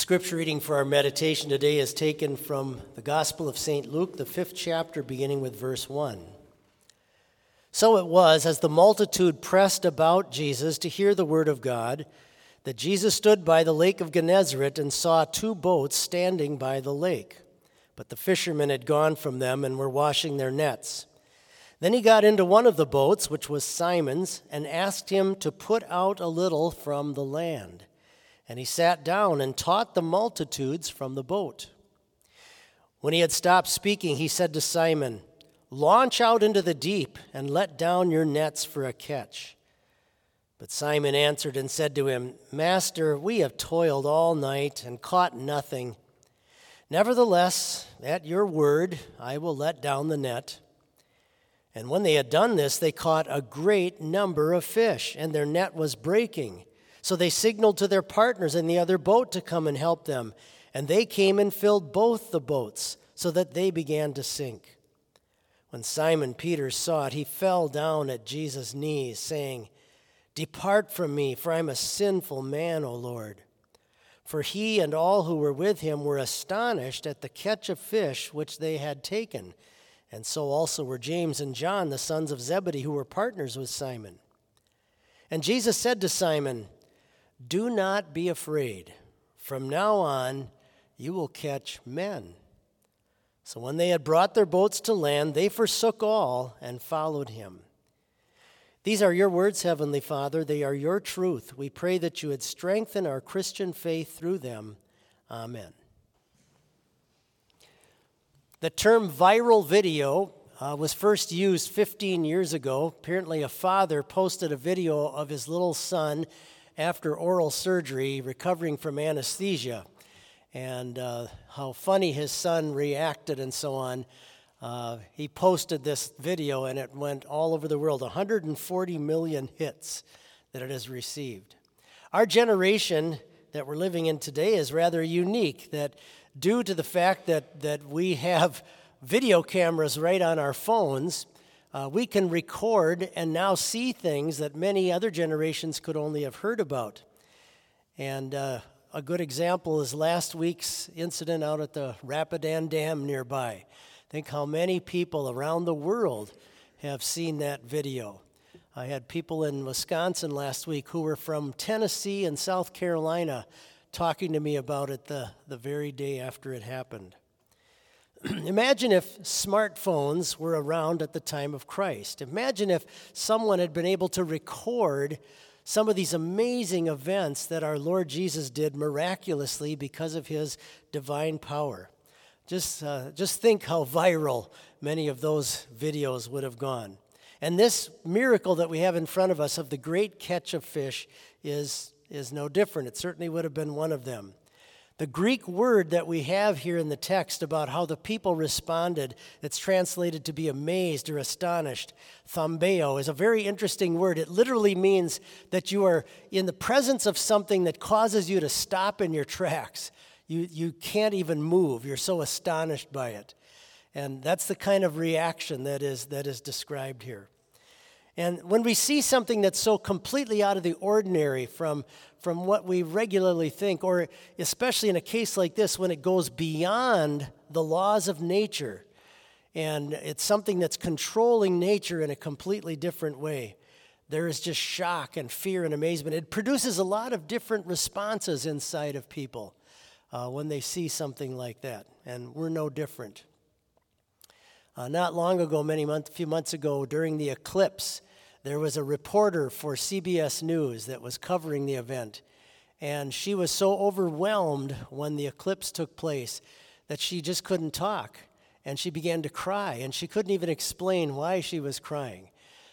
The scripture reading for our meditation today is taken from the Gospel of St. Luke, the 5th chapter, beginning with verse 1. So it was, as the multitude pressed about Jesus to hear the word of God, that Jesus stood by the lake of Gennesaret and saw two boats standing by the lake. But the fishermen had gone from them and were washing their nets. Then he got into one of the boats, which was Simon's, and asked him to put out a little from the land. And he sat down and taught the multitudes from the boat. When he had stopped speaking, he said to Simon, "Launch out into the deep and let down your nets for a catch." But Simon answered and said to him, "Master, we have toiled all night and caught nothing. Nevertheless, at your word, I will let down the net." And when they had done this, they caught a great number of fish, and their net was breaking. So they signaled to their partners in the other boat to come and help them. And they came and filled both the boats, so that they began to sink. When Simon Peter saw it, he fell down at Jesus' knees, saying, "Depart from me, for I am a sinful man, O Lord." For he and all who were with him were astonished at the catch of fish which they had taken. And so also were James and John, the sons of Zebedee, who were partners with Simon. And Jesus said to Simon, "Do not be afraid. From now on, you will catch men." So when they had brought their boats to land, they forsook all and followed him. These are your words, Heavenly Father. They are your truth. We pray that you would strengthen our Christian faith through them. Amen. The term viral video was first used 15 years ago. Apparently, a father posted a video of his little son after oral surgery, recovering from anesthesia, and how funny his son reacted and so on. He posted this video, and it went all over the world, 140 million hits that it has received. Our generation that we're living in today is rather unique, that due to the fact that we have video cameras right on our phones, we can record and now see things that many other generations could only have heard about. And a good example is last week's incident out at the Rapidan Dam nearby. Think how many people around the world have seen that video. I had people in Wisconsin last week who were from Tennessee and South Carolina talking to me about it the very day after it happened. Imagine if smartphones were around at the time of Christ. Imagine if someone had been able to record some of these amazing events that our Lord Jesus did miraculously because of his divine power. Just think how viral many of those videos would have gone. And this miracle that we have in front of us of the great catch of fish is no different. It certainly would have been one of them. The Greek word that we have here in the text about how the people responded, it's translated to be amazed or astonished, thambeo, is a very interesting word. It literally means that you are in the presence of something that causes you to stop in your tracks. You can't even move. You're so astonished by it. And that's the kind of reaction that is described here. And when we see something that's so completely out of the ordinary from what we regularly think, or especially in a case like this, when it goes beyond the laws of nature, and it's something that's controlling nature in a completely different way, there is just shock and fear and amazement. It produces a lot of different responses inside of people when they see something like that, and we're no different. Not long ago, a few months ago, during the eclipse, there was a reporter for CBS News that was covering the event, and she was so overwhelmed when the eclipse took place that she just couldn't talk, and she began to cry, and she couldn't even explain why she was crying.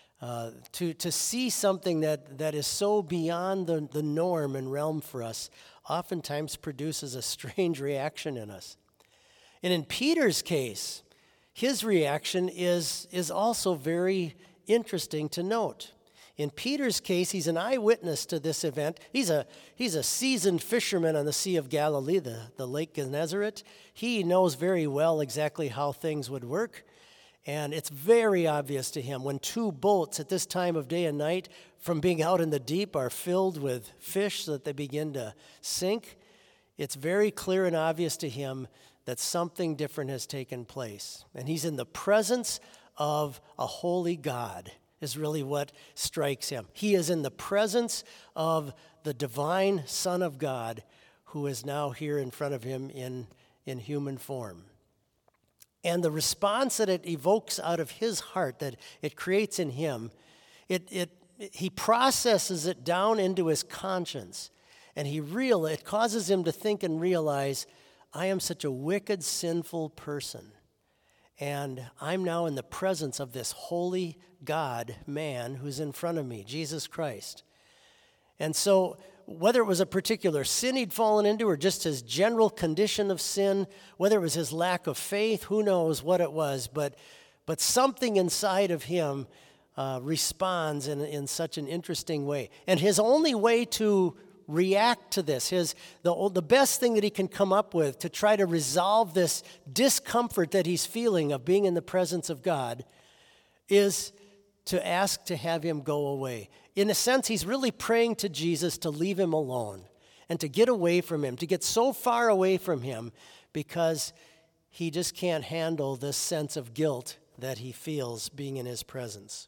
To see something that is so beyond the norm and realm for us oftentimes produces a strange reaction in us. And in Peter's case, his reaction is also very interesting to note. In Peter's case, he's an eyewitness to this event. He's a seasoned fisherman on the Sea of Galilee, the Lake Gennesaret. He knows very well exactly how things would work. And it's very obvious to him when two boats at this time of day and night from being out in the deep are filled with fish so that they begin to sink. it's very clear and obvious to him that something different has taken place. And he's in the presence of a holy God, is really what strikes him. He is in the presence of the divine Son of God, who is now here in front of him in human form. And the response that it evokes out of his heart, that it creates in him, he processes it down into his conscience. And it causes him to think and realize, I am such a wicked, sinful person. And I'm now in the presence of this holy God man who's in front of me, Jesus Christ. And so whether it was a particular sin he'd fallen into or just his general condition of sin, whether it was his lack of faith, who knows what it was, but something inside of him responds in such an interesting way. And his only way to react to this, the best thing that he can come up with to try to resolve this discomfort that he's feeling of being in the presence of God, is to ask to have him go away. In a sense, he's really praying to Jesus to leave him alone and to get away from him, to get so far away from him, because he just can't handle this sense of guilt that he feels being in his presence.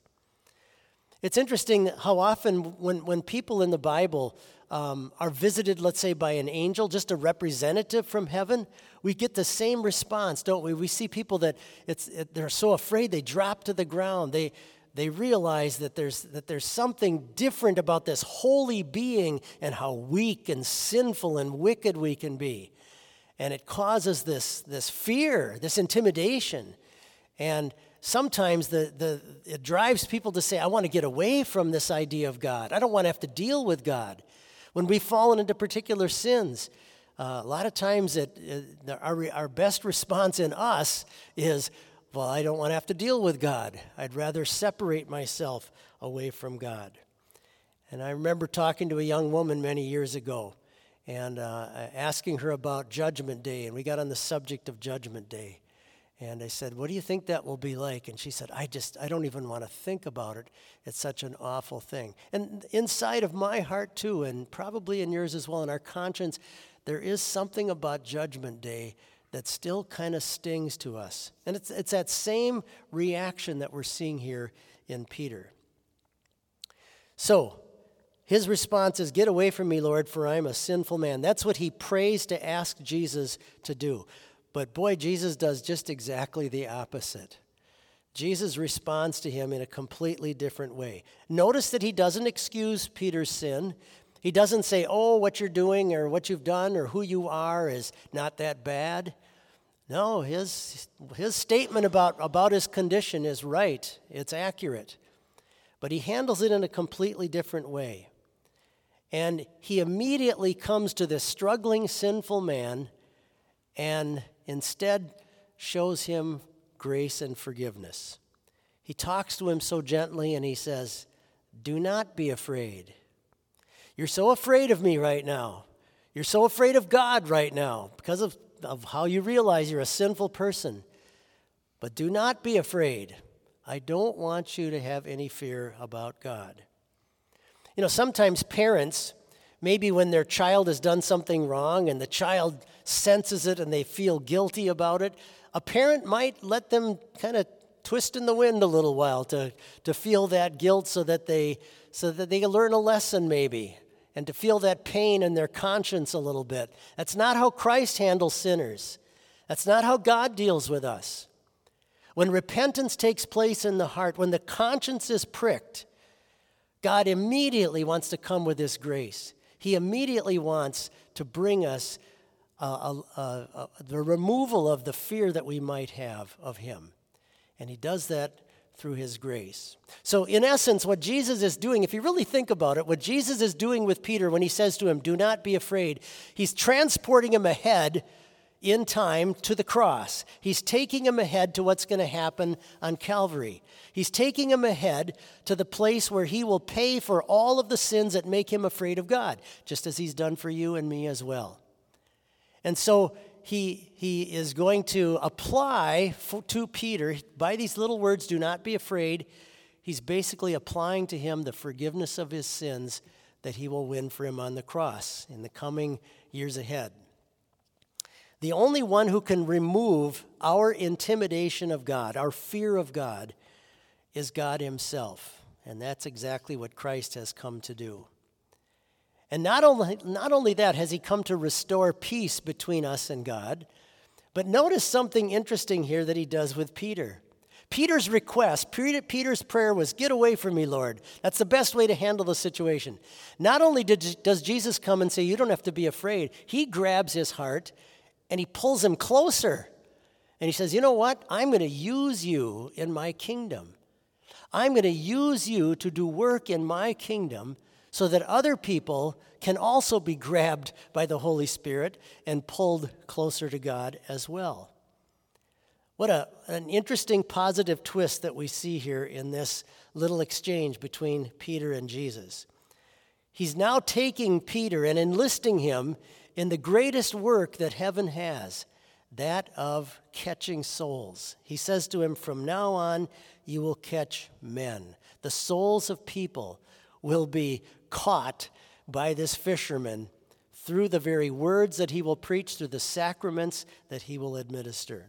It's interesting how often when people in the Bible are visited, let's say, by an angel, just a representative from heaven, we get the same response, don't we? We see people that they're so afraid they drop to the ground. They realize that there's something different about this holy being and how weak and sinful and wicked we can be. And it causes this fear, this intimidation. And sometimes it drives people to say, I want to get away from this idea of God. I don't want to have to deal with God. When we've fallen into particular sins, a lot of times our best response in us is, well, I don't want to have to deal with God. I'd rather separate myself away from God. And I remember talking to a young woman many years ago and asking her about Judgment Day, and we got on the subject of Judgment Day. And I said, what do you think that will be like? And she said, I don't even want to think about it. It's such an awful thing. And inside of my heart too, and probably in yours as well, in our conscience, there is something about Judgment Day that still kind of stings to us. And it's that same reaction that we're seeing here in Peter. So, his response is, get away from me, Lord, for I am a sinful man. That's what he prays to ask Jesus to do. But boy, Jesus does just exactly the opposite. Jesus responds to him in a completely different way. Notice that he doesn't excuse Peter's sin. He doesn't say, oh, what you're doing or what you've done or who you are is not that bad. No, his statement about his condition is right. It's accurate. But he handles it in a completely different way. And he immediately comes to this struggling, sinful man and instead shows him grace and forgiveness. He talks to him so gently and he says, do not be afraid. You're so afraid of me right now. You're so afraid of God right now because of how you realize you're a sinful person. But do not be afraid. I don't want you to have any fear about God. You know, sometimes parents, maybe when their child has done something wrong and the child senses it and they feel guilty about it, a parent might let them kind of twist in the wind a little while to feel that guilt so that they can learn a lesson maybe, and to feel that pain in their conscience a little bit. That's not how Christ handles sinners. That's not how God deals with us. When repentance takes place in the heart, when the conscience is pricked, God immediately wants to come with his grace. He immediately wants to bring us the removal of the fear that we might have of him. And he does that through his grace. So in essence, what Jesus is doing, if you really think about it, what Jesus is doing with Peter when he says to him, do not be afraid, he's transporting him ahead in time to the cross. He's taking him ahead to what's going to happen on Calvary. He's taking him ahead to the place where he will pay for all of the sins that make him afraid of God, just as he's done for you and me as well. And so he is going to apply to Peter, by these little words, do not be afraid. He's basically applying to him the forgiveness of his sins that he will win for him on the cross in the coming years ahead. The only one who can remove our intimidation of God, our fear of God, is God himself. And that's exactly what Christ has come to do. And not only that has he come to restore peace between us and God, but notice something interesting here that he does with Peter. Peter's request, Peter's prayer was, "Get away from me, Lord." That's the best way to handle the situation. Not only does Jesus come and say, "You don't have to be afraid," he grabs his heart and he pulls him closer. And he says, "You know what? I'm going to use you in my kingdom. I'm going to use you to do work in my kingdom so that other people can also be grabbed by the Holy Spirit and pulled closer to God as well." What an interesting positive twist that we see here in this little exchange between Peter and Jesus. He's now taking Peter and enlisting him in the greatest work that heaven has, that of catching souls. He says to him, "From now on, you will catch men." The souls of people will be caught by this fisherman through the very words that he will preach, through the sacraments that he will administer.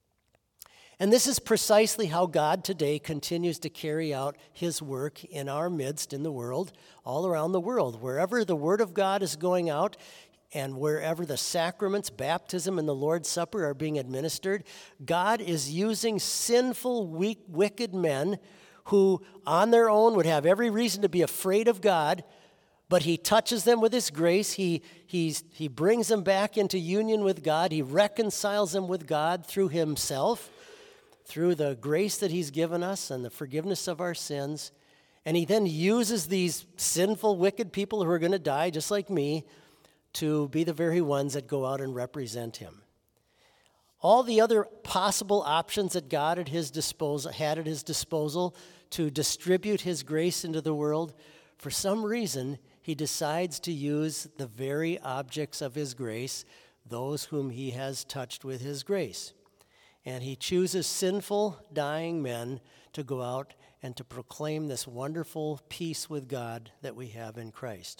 And this is precisely how God today continues to carry out his work in our midst, in the world, all around the world. Wherever the word of God is going out and wherever the sacraments, baptism, and the Lord's Supper are being administered, God is using sinful, weak, wicked men who on their own would have every reason to be afraid of God, but he touches them with his grace. He brings them back into union with God. He reconciles them with God through himself, through the grace that he's given us and the forgiveness of our sins. And he then uses these sinful, wicked people who are going to die, just like me, to be the very ones that go out and represent him. All the other possible options that God had at his disposal to distribute his grace into the world, for some reason, he decides to use the very objects of his grace, those whom he has touched with his grace. And he chooses sinful, dying men to go out and to proclaim this wonderful peace with God that we have in Christ.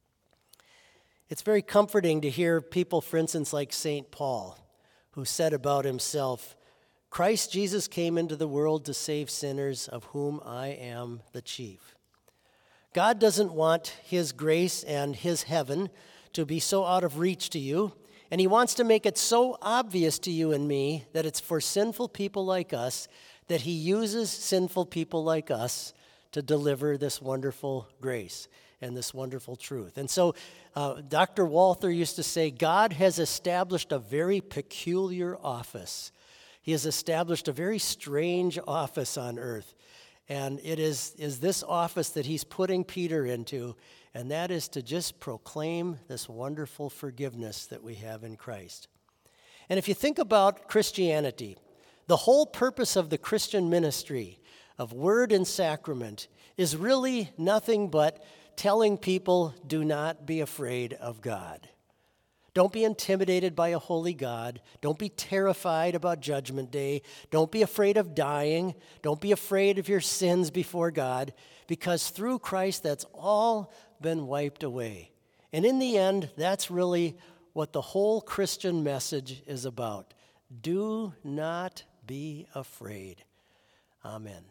It's very comforting to hear people, for instance, like St. Paul, who said about himself, "Christ Jesus came into the world to save sinners, of whom I am the chief." God doesn't want his grace and his heaven to be so out of reach to you, and he wants to make it so obvious to you and me that it's for sinful people like us that he uses sinful people like us to deliver this wonderful grace and this wonderful truth. And so Dr. Walther used to say, God has established a very peculiar office. He has established a very strange office on earth. And it is this office that he's putting Peter into, and that is to just proclaim this wonderful forgiveness that we have in Christ. And if you think about Christianity, the whole purpose of the Christian ministry of word and sacrament is really nothing but telling people, do not be afraid of God. Don't be intimidated by a holy God. Don't be terrified about Judgment Day. Don't be afraid of dying. Don't be afraid of your sins before God, because through Christ, that's all been wiped away. And in the end, that's really what the whole Christian message is about. Do not be afraid. Amen.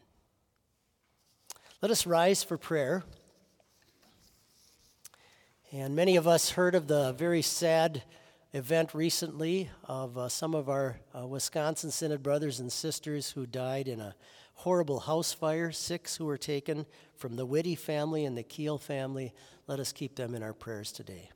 Let us rise for prayer. And many of us heard of the very sad event recently of some of our Wisconsin Synod brothers and sisters who died in a horrible house fire, 6 who were taken from the Whitty family and the Keel family. Let us keep them in our prayers today.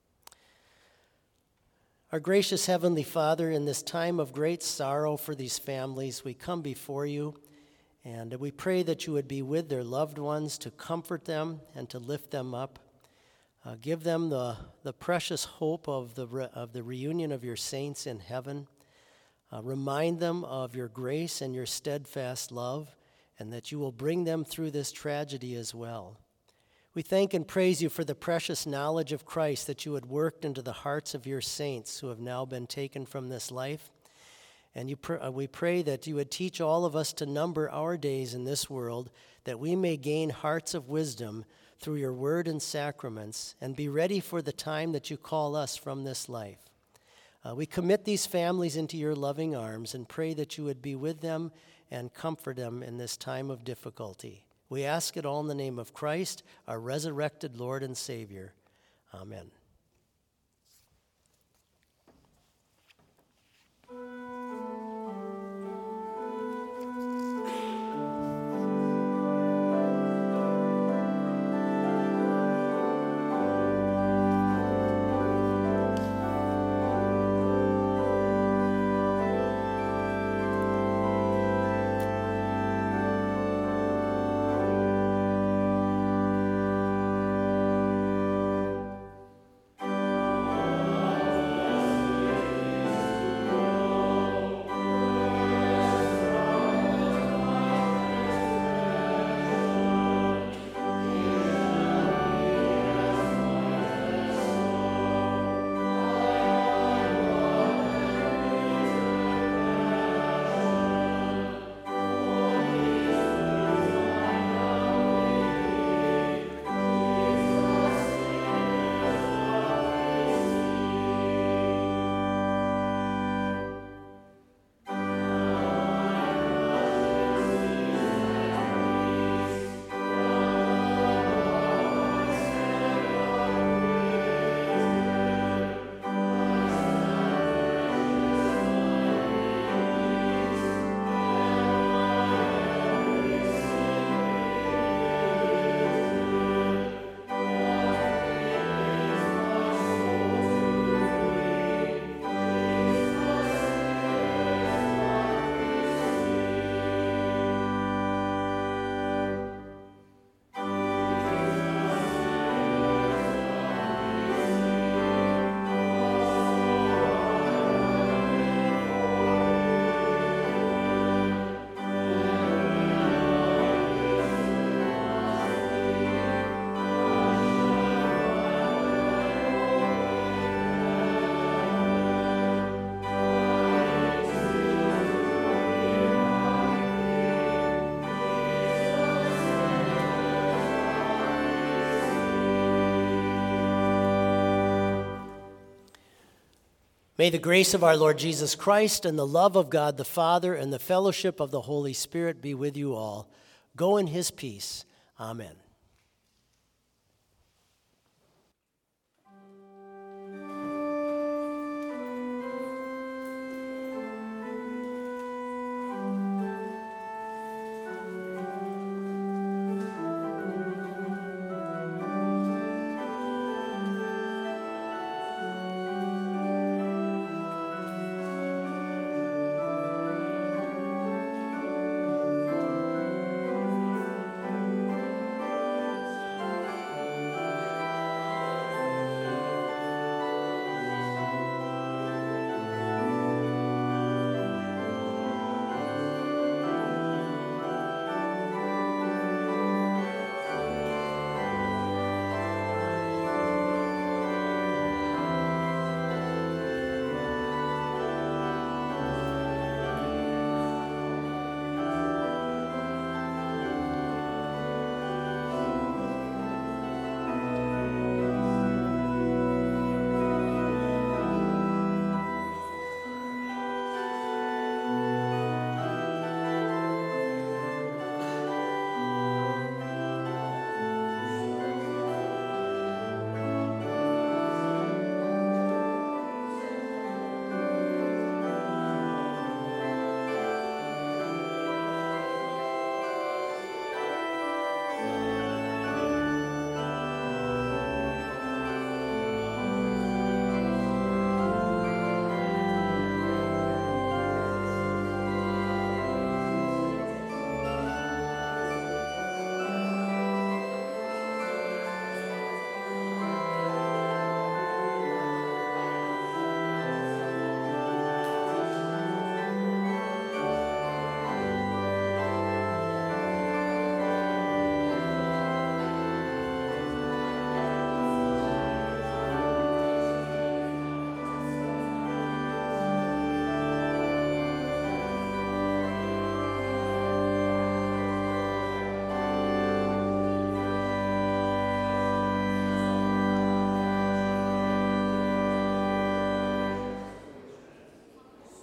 Our gracious Heavenly Father, in this time of great sorrow for these families, we come before you, and we pray that you would be with their loved ones to comfort them and to lift them up. Give them the precious hope of the reunion of your saints in heaven. Remind them of your grace and your steadfast love, and that you will bring them through this tragedy as well. We thank and praise you for the precious knowledge of Christ that you had worked into the hearts of your saints who have now been taken from this life. And we pray that you would teach all of us to number our days in this world, that we may gain hearts of wisdom through your word and sacraments, and be ready for the time that you call us from this life. We commit these families into your loving arms and pray that you would be with them and comfort them in this time of difficulty. We ask it all in the name of Christ, our resurrected Lord and Savior. Amen. May the grace of our Lord Jesus Christ and the love of God the Father and the fellowship of the Holy Spirit be with you all. Go in his peace. Amen.